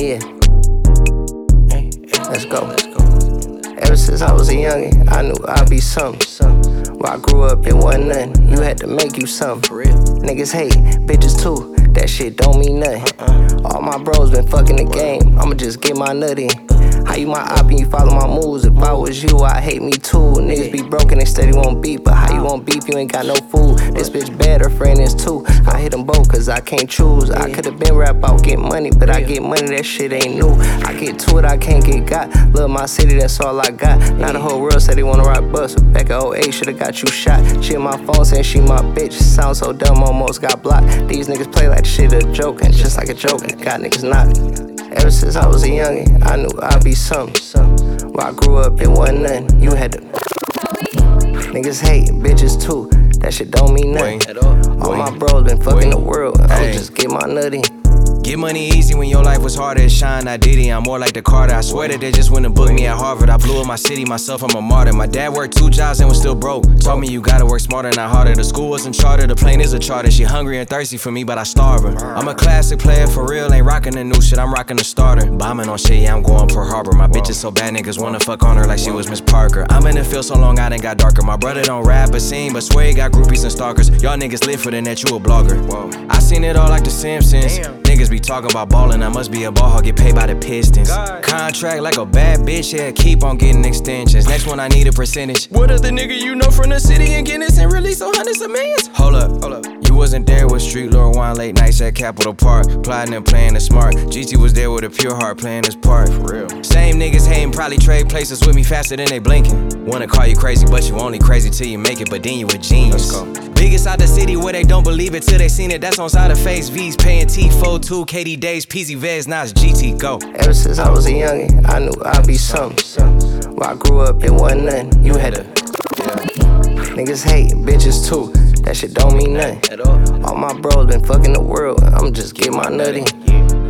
Yeah. Let's go. Ever since I was a youngin', I knew I'd be something. Well, I grew up, it wasn't nothing. You had to make you something. Niggas hate, bitches too. That shit don't mean nothing. All my bros been fucking the game. I'ma just get my nut in. How you my op and you follow my moves? If I was you, I'd hate me too. Niggas be broken, they steady won't beef. But how you won't beef, you ain't got no food. This bitch bad, her friend is too. I hit them both cause I can't choose. I could've been rap out, get money, but I get money, that shit ain't new. I get to it, I can't get got. Love my city, that's all I got. Now the whole world said they wanna ride bus. Back at 08, should've got you shot. She in my phone saying she my bitch. Sound so dumb, almost got blocked. These niggas play like shit a joke, and just like a joke, got niggas knocked. Ever since I was a youngin', I knew I'd be something. Well, I grew up, it wasn't nothing. You had to. Niggas hate, bitches too. That shit don't mean nothing. All my bros been fucking the world. I'ma just get my nut in. Get money easy when your life was hard as shine. I did it, I'm more like the Carter. I swear that they just went and booked me at Harvard. I blew up my city, myself, I'm a martyr. My dad worked 2 jobs and was still broke. Told me you gotta work smarter, not harder. The school wasn't charter, the plane is a charter. She hungry and thirsty for me, but I starve her. I'm a classic player for real, ain't rocking the new shit, I'm rocking the starter. Bombing on shit, yeah, I'm going Pearl Harbor. My bitch is so bad, niggas wanna fuck on her like she was Miss Parker. I'm in the field so long, I done got darker. My brother don't rap or sing, but swear he got groupies and stalkers. Y'all niggas live for the net, you a blogger. I seen it all like the Simpsons. Niggas be talking about ballin', I must be a ball hog, get paid by the Pistons. Contract like a bad bitch, yeah, keep on getting extensions. Next one I need a percentage. What other nigga you know from the city and Guinness and release on hundreds of millions? Hold up. You wasn't there with Street Lord Wine late nights at Capitol Park, plotting and playing it smart. GT was there with a pure heart playing his part. For real. Same niggas hating, probably trade places with me faster than they blinking. Wanna call you crazy, but you only crazy till you make it, but then you a genius. Let's go. Biggest out the city where they don't believe it till they seen it. That's on side of face V's, paying T4 2, KD Days, PZ Vez, now it's GT, go. Ever since I was a youngin', I knew I'd be something. Well, I grew up, it wasn't nothing. You had to. Niggas hate, bitches too. That shit don't mean nothing. All my bros been fucking the world. I'ma just get my nut in.